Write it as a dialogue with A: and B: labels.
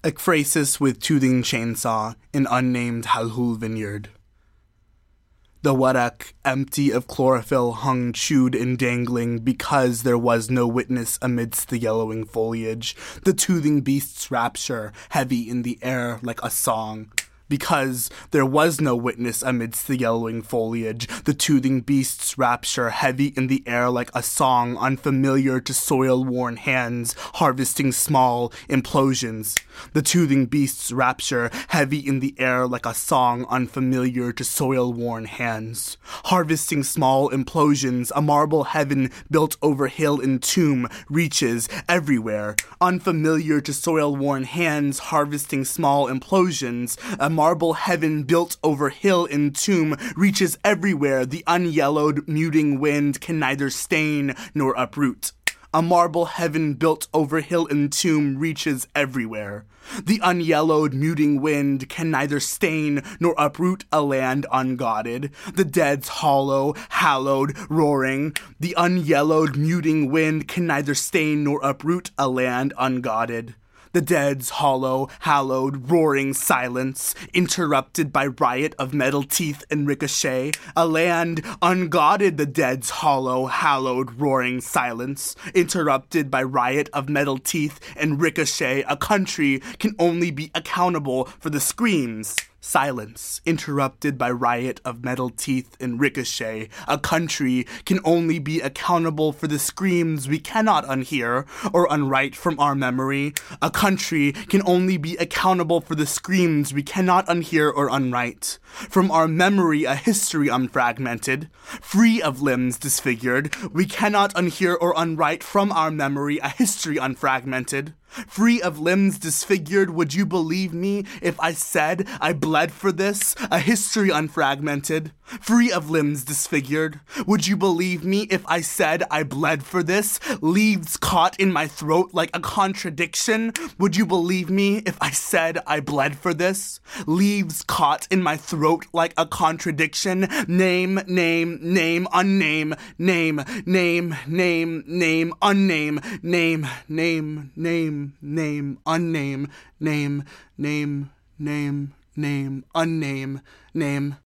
A: Ekphrasis with toothing chainsaw in unnamed Halhul vineyard. The warak, empty of chlorophyll, hung chewed and dangling because there was no witness amidst the yellowing foliage. The toothing beast's rapture, heavy in the air like a song. Because there was no witness amidst the yellowing foliage, the toothing beast's rapture, heavy in the air like a song, unfamiliar to soil-worn hands, harvesting small implosions. The toothing beast's rapture, heavy in the air like a song, unfamiliar to soil-worn hands, harvesting small implosions. A marble heaven built over hill and tomb reaches everywhere, unfamiliar to soil-worn hands, harvesting small implosions. A marble heaven built over hill and tomb reaches everywhere. The unyellowed, muting wind can neither stain nor uproot. A marble heaven built over hill and tomb reaches everywhere. The unyellowed, muting wind can neither stain nor uproot a land ungodded. The dead's hollow, hallowed, roaring. The unyellowed, muting wind can neither stain nor uproot a land ungodded. The dead's hollow, hallowed, roaring silence, interrupted by riot of metal teeth and ricochet. A land ungodded, the dead's hollow, hallowed, roaring silence, interrupted by riot of metal teeth and ricochet. A country can only be accountable for the screams. Silence, interrupted by riot of metal teeth and ricochet. A country can only be accountable for the screams we cannot unhear or unwrite from our memory. A country can only be accountable for the screams we cannot unhear or unwrite. From our memory, a history unfragmented, free of limbs disfigured. We cannot unhear or unwrite from our memory a history unfragmented, free of limbs disfigured. Would you believe me if I said I bled for this? A history unfragmented, free of limbs disfigured. Would you believe me if I said I bled for this? Leaves caught in my throat like a contradiction. Would you believe me if I said I bled for this? Leaves caught in my throat like a contradiction. Name, name, name, unname, name, name, name, name, unname, name, name, name, name, unname, name, name, name, name, unname, name.